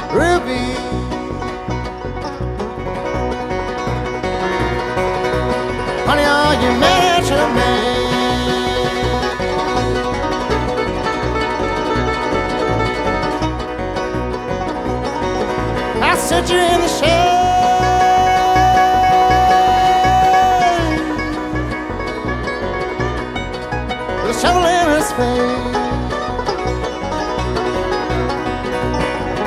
Ruby. Honey, are you mad at your man? I set you in the shade with a shovel in his face.